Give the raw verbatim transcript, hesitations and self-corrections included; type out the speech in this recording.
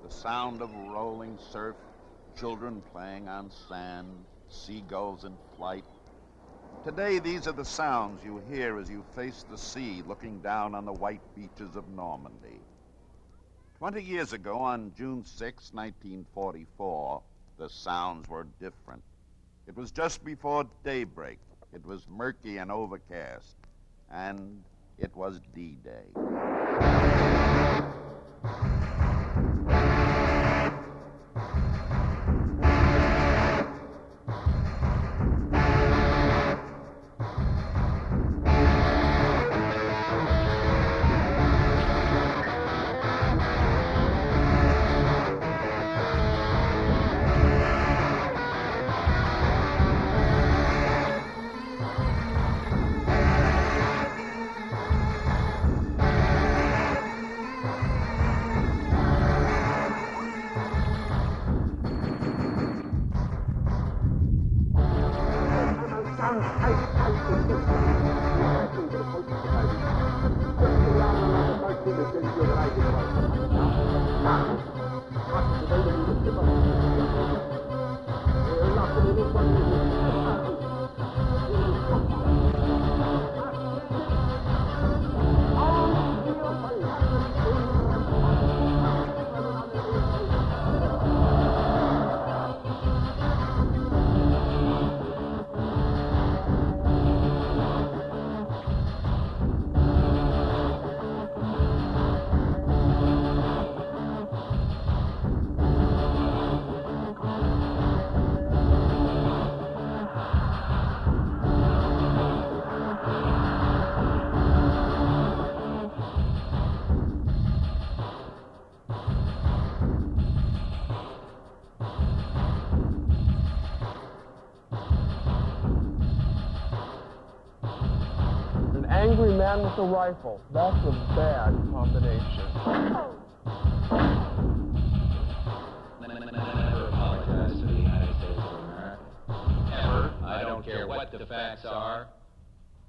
the sound of rolling surf, children playing on sand, seagulls in flight. Today, these are the sounds you hear as you face the sea looking down on the white beaches of Normandy. Twenty years ago, on June sixth, nineteen forty-four, the sounds were different. It was just before daybreak. It was murky and overcast, and it was D-Day. Angry man with a rifle. That's a bad combination. Never apologize to the United States of America. Ever. I don't care what the facts are.